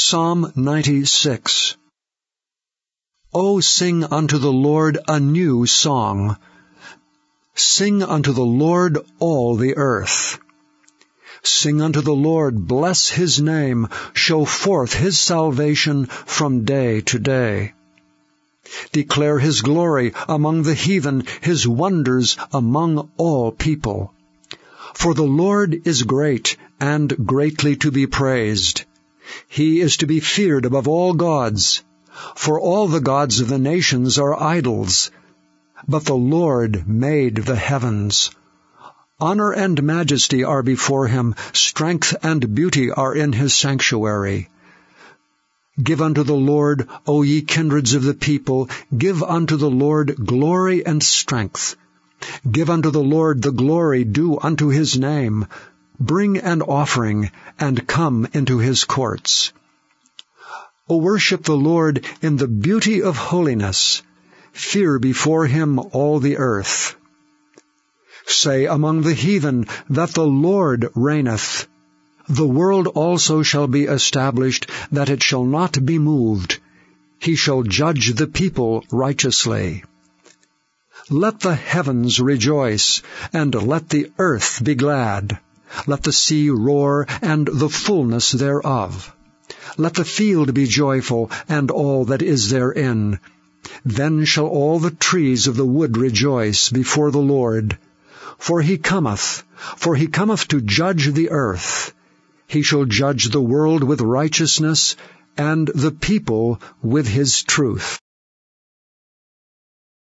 Psalm 96. O sing unto the Lord a new song. Sing unto the Lord all the earth. Sing unto the Lord, bless his name, show forth his salvation from day to day. Declare his glory among the heathen, his wonders among all people. For the Lord is great, and greatly to be praised. He is to be feared above all gods. For all the gods of the nations are idols, but the Lord made the heavens. Honor and majesty are before him, strength and beauty are in his sanctuary. Give unto the Lord, O ye kindreds of the people, give unto the Lord glory and strength. Give unto the Lord the glory due unto his name. Bring an offering, and come into his courts. O worship the Lord in the beauty of holiness. Fear before him all the earth. Say among the heathen that the Lord reigneth. The world also shall be established, that it shall not be moved. He shall judge the people righteously. Let the heavens rejoice, and let the earth be glad. Let the sea roar, and the fullness thereof. Let the field be joyful, and all that is therein. Then shall all the trees of the wood rejoice before the Lord. For he cometh to judge the earth. He shall judge the world with righteousness, and the people with his truth.